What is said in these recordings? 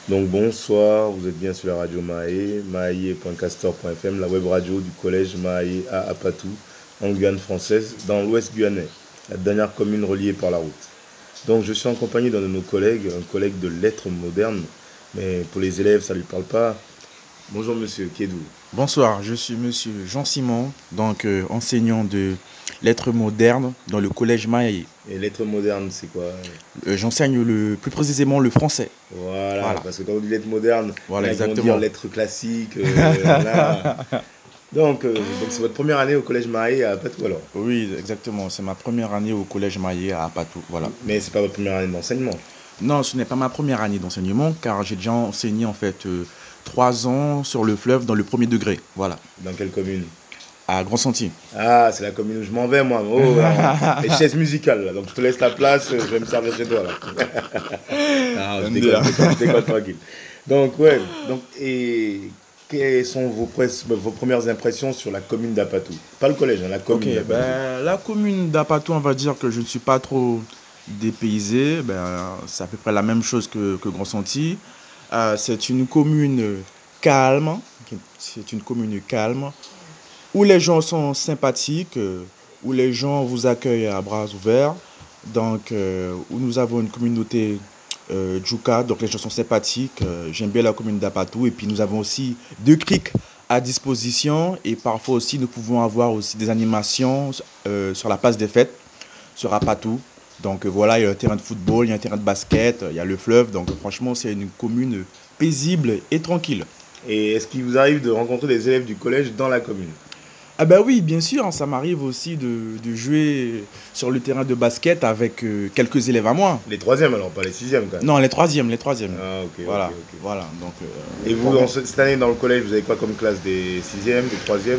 Donc bonsoir, vous êtes bien sur la radio Maé, maé.castor.fm, la web radio du collège Maé à Apatou, en Guyane française, dans l'ouest guyanais, la dernière commune reliée par la route. Donc je suis en compagnie d'un de nos collègues, un collègue de lettres modernes, mais pour les élèves ça ne lui parle pas. Bonjour monsieur, qui êtes-vous? Bonsoir, je suis monsieur Jean-Simon, enseignant de lettres modernes dans le collège Maé. Et lettres modernes, c'est quoi? J'enseigne plus précisément le français. Voilà, Voilà, parce que quand on dit lettres modernes, il voilà y en a qui vont dire exactement. lettres classiques. Voilà. Donc c'est votre première année au collège Maé à Apatou alors? Oui, exactement. C'est ma première année au collège Maé à Apatou. Voilà. Mais c'est pas votre première année d'enseignement. Non, ce n'est pas ma première année d'enseignement car j'ai déjà enseigné 3 ans sur le fleuve dans le premier degré. Voilà, Dans quelle commune? à Grand Sentier. Ah, c'est la commune où je m'en vais, moi. Oh, là. Les chaises musicales, là. Donc je te laisse la place, je vais me servir chez toi, là. Ah, je déconne tranquille. Donc, ouais. Donc, et quelles sont vos premières impressions sur la commune d'Apatou? Pas le collège, hein, la Ok, commune d'Apatou. la commune d'Apatou, on va dire que je ne suis pas trop dépaysé. C'est à peu près la même chose que Grand Sentier. C'est une commune calme. C'est une commune calme où les gens sont sympathiques, où les gens vous accueillent à bras ouverts. Où nous avons une communauté Djouka, donc les gens sont sympathiques. J'aime bien la commune d'Apatou. Et puis nous avons aussi 2 criques à disposition. Et parfois aussi, nous pouvons avoir aussi des animations sur la place des fêtes, sur Apatou. Voilà, il y a un terrain de football, il y a un terrain de basket, il y a le fleuve. Donc franchement, c'est une commune paisible et tranquille. Et est-ce qu'il vous arrive de rencontrer des élèves du collège dans la commune? Ah ben oui, bien sûr, hein, ça m'arrive aussi de jouer sur le terrain de basket avec quelques élèves à moi. Les troisièmes alors, pas les sixièmes quand même. Non, les troisièmes, les troisièmes. Ah, ok, ok, Voilà, ok. voilà. Et vous, cette année dans le collège, vous avez quoi comme classe? Des sixièmes, des troisièmes?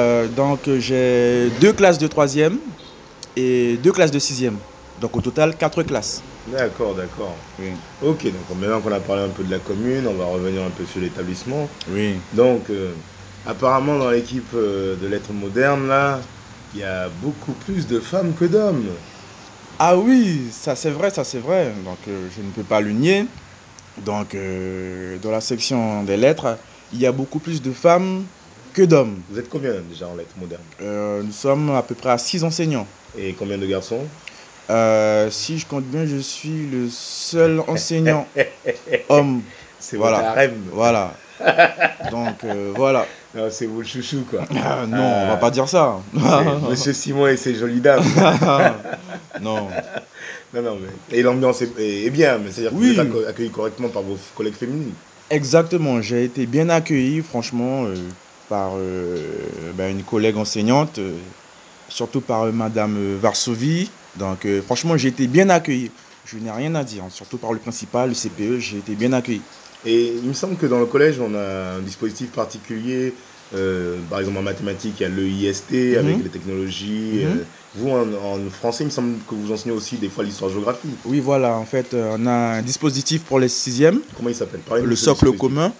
J'ai 2 classes de troisième et 2 classes de sixième. Donc au total, 4 classes. D'accord, d'accord. Oui, Ok, donc maintenant qu'on a parlé un peu de la commune, on va revenir un peu sur l'établissement. oui. Donc, apparemment, dans l'équipe de lettres modernes, là, il y a beaucoup plus de femmes que d'hommes. Ah oui, ça c'est vrai, ça c'est vrai. Je ne peux pas le nier. Dans la section des lettres, il y a beaucoup plus de femmes que d'hommes. Vous êtes combien déjà en lettres modernes? Nous sommes à peu près à 6 enseignants. Et combien de garçons? Si je compte bien, je suis le seul enseignant homme. C'est votre Voilà, harem. voilà. Voilà. Non, c'est vous le chouchou, quoi. Ah, non, on va Euh, pas dire ça. c'est Monsieur Simon et ses jolies dames. Non. Non, non, mais. Et l'ambiance est bien, mais c'est-à-dire que vous êtes Oui, accueilli correctement par vos collègues féminines. exactement. J'ai été bien accueilli, franchement, par une collègue enseignante, surtout par Madame Varsovie. Franchement, j'ai été bien accueilli. Je n'ai rien à dire, hein. Surtout par le principal, le CPE, j'ai été bien accueilli. Et il me semble que dans le collège, on a un dispositif particulier. Par exemple, en mathématiques, il y a l'EIST avec Mhm, les technologies. mhm. Vous, en français, il me semble que vous enseignez aussi des fois l'histoire-géographie. Oui, voilà, en fait, on a un dispositif pour les sixièmes, Comment il s'appelle? Parlez-nous de le ce socle dispositif. commun,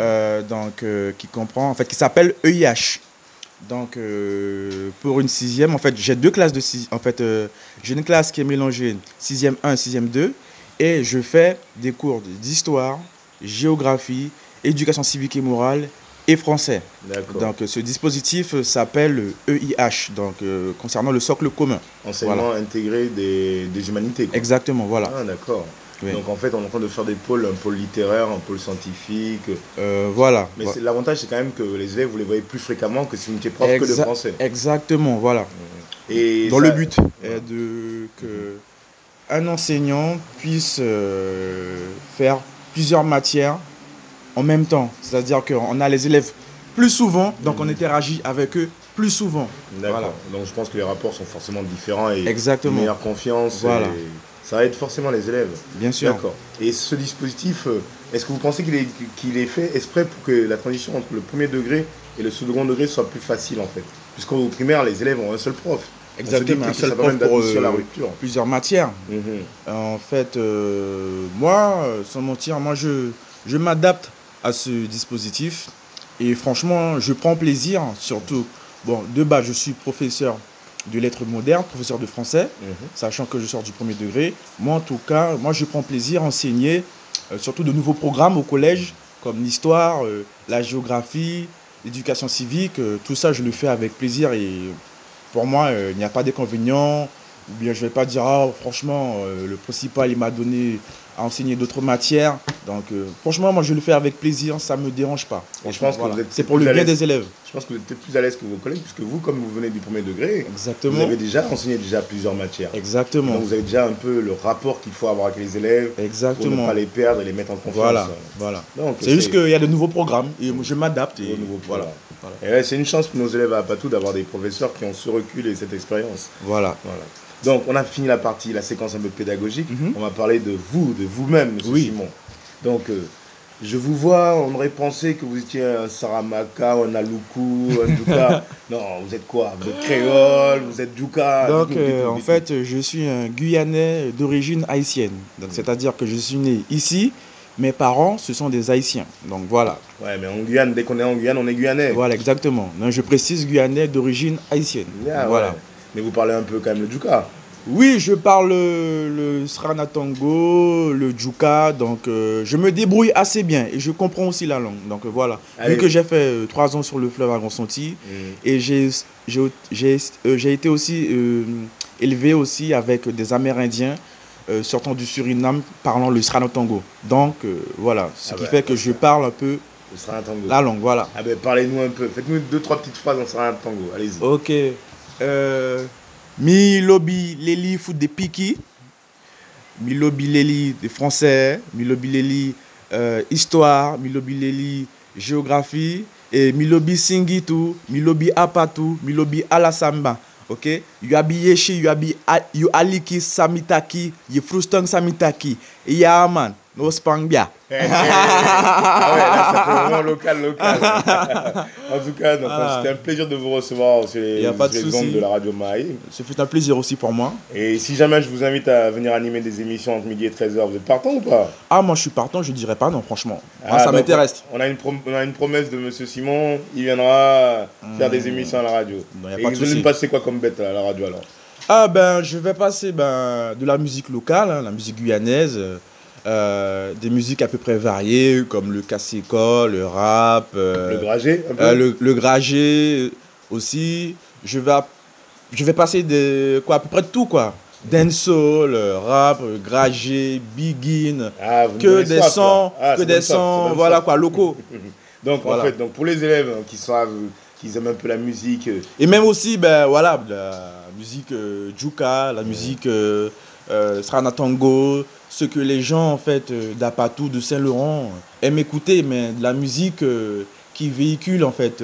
qui comprend, en fait, qui s'appelle EIH. Pour une sixième, en fait, j'ai 2 classes de six. En fait, j'ai une classe qui est mélangée sixième 1 sixième 2 et je fais des cours d'histoire, géographie, éducation civique et morale et français. D'accord. Ce dispositif s'appelle EIH, concernant le socle commun. Voilà, Enseignement intégré des humanités, quoi. exactement, voilà. Ah, d'accord. Oui. Donc, en fait, on est en train de faire des pôles, un pôle littéraire, un pôle scientifique. Voilà. Mais l'avantage, c'est quand même que les élèves, vous les voyez plus fréquemment que si vous n'étiez prof que de français. Exactement, voilà. Et Dans ça, le but voilà. est que un enseignant puisse faire plusieurs matières en même temps. C'est-à-dire qu'on a les élèves plus souvent, donc on Mhm. interagit avec eux plus souvent. Voilà, D'accord. Donc, je pense que les rapports sont forcément différents et une exactement. meilleure confiance. Voilà, Et ça aide forcément les élèves. bien sûr. D'accord. Et ce dispositif, est-ce que vous pensez qu'il est fait exprès pour que la transition entre le premier degré et le second degré soit plus facile, en fait? Puisqu'au primaire, les élèves ont un seul prof. On se dit Exactement, un peut-être que seul ça prof permet pour d'adoucir la rupture. plusieurs matières. Mhm. En fait, moi, sans mentir, je m'adapte à ce dispositif et franchement, je prends plaisir, surtout, bon, de base, je suis professeur de lettres modernes, professeur de français, Mhm. sachant que je sors du premier degré. Moi, en tout cas, moi, je prends plaisir à enseigner surtout de nouveaux programmes au collège, comme l'histoire, la géographie, l'éducation civique. Tout ça, je le fais avec plaisir et pour moi, il n'y a pas d'inconvénient. Ou bien je ne vais pas dire, ah, franchement, le principal, il m'a donné à enseigner d'autres matières. Donc, franchement, moi, je le fais avec plaisir, ça ne me dérange pas. Et je pense que Voilà. vous êtes C'est pour le bien des élèves. Je pense que vous êtes peut-être plus à l'aise que vos collègues, puisque vous, comme vous venez du premier degré, Exactement. vous avez déjà enseigné plusieurs matières. Exactement. Donc vous avez déjà un peu le rapport qu'il faut avoir avec les élèves Exactement. pour ne pas les perdre et les mettre en confiance. Voilà, voilà. Donc, c'est juste qu'il y a de nouveaux programmes et je m'adapte. Et voilà. Et ouais, c'est une chance pour nos élèves à Apatou d'avoir des professeurs qui ont ce recul et cette expérience. Voilà. Donc on a fini la séquence un peu pédagogique. On va parler de vous-même, monsieur Simon. Donc je vous vois, on aurait pensé que vous étiez un Saramaka, un Aloukou, un Djouka. Non, vous êtes quoi? Vous êtes créole, vous êtes Djouka? Donc en fait, je suis un Guyanais d'origine haïtienne. Donc c'est-à-dire que je suis né ici. Mes parents, ce sont des Haïtiens. Donc voilà. Ouais, mais en Guyane, dès qu'on est en Guyane, on est Guyanais. Voilà, exactement. Donc, je précise Guyanais d'origine haïtienne. Yeah, voilà. Ouais. Mais vous parlez un peu quand même le Djouka. Oui, je parle le Sranatongo, le Djouka, donc je me débrouille assez bien et je comprends aussi la langue. Donc voilà, vu que j'ai fait 3 ans sur le fleuve à Grand-Senti et j'ai été aussi élevé aussi avec des Amérindiens sortant du Suriname parlant le Sranatongo. Donc voilà, ce qui fait que je parle un peu la langue, voilà. Ah ben parlez-nous un peu, faites-nous 2-3 petites phrases en Sranatongo, allez-y. Ok. Mi lobi leli foot de piki, mi lobi leli de français, mi lobi leli histoire, mi lobi leli géographie, et mi lobi singitu, mi lobi apatu, mi lobi alasamba. Ok, yu abi yeshi, yu aliki samitaki, yu frustang samitaki, ya man, no spangbia. Ah ouais, là, ça fait vraiment local. En tout cas, c'était un plaisir de vous recevoir sur les ondes de la radio Mahaï. Ce fut un plaisir aussi pour moi. Et si jamais je vous invite à venir animer des émissions entre midi et 13h, vous êtes partant ou pas? Ah, moi je suis partant, je dirais pas non, franchement. Moi, ça m'intéresse. On a une promesse de monsieur Simon, il viendra faire des émissions à la radio. Non, et vous allez me passer quoi comme bête à la radio alors? Ah ben, je vais passer de la musique locale, hein, la musique guyanaise. Des musiques à peu près variées comme le cassicole, le rap, le gragé un peu. Le gragé aussi. Je vais passer à peu près de tout quoi. Dancehall, rap, gragé, begin, que des sons, voilà quoi, locaux. Donc voilà. En fait, donc pour les élèves qui savent, qui aiment un peu la musique. Et même aussi, voilà, la musique djouka, la musique Sranatongo, ce que les gens en fait d'Apatou, de Saint-Laurent aiment écouter, mais de la musique qui véhicule en fait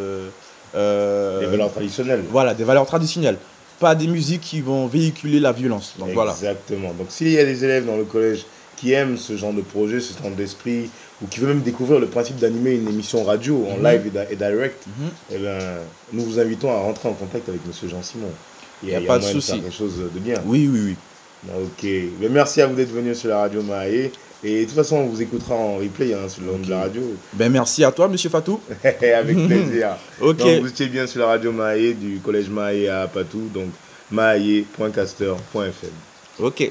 des valeurs traditionnelles. Voilà, des valeurs traditionnelles, pas des musiques qui vont véhiculer la violence. Donc exactement. Donc s'il y a des élèves dans le collège qui aiment ce genre de projet, ce genre d'esprit, ou qui veulent même découvrir le principe d'animer une émission radio en live et direct, eh ben, nous vous invitons à rentrer en contact avec monsieur Jean Simon. Il n'y a pas de souci. Quelque chose de bien. Oui. Ok, mais merci à vous d'être venu sur la radio Mahaï. Et de toute façon, on vous écoutera en replay sur l'onde de la radio. Merci à toi, monsieur Fatou. Avec plaisir. Ok. Donc, vous étiez bien sur la radio Mahaï du collège Mahaï à Apatou, donc mahaï.caster.fm. Ok.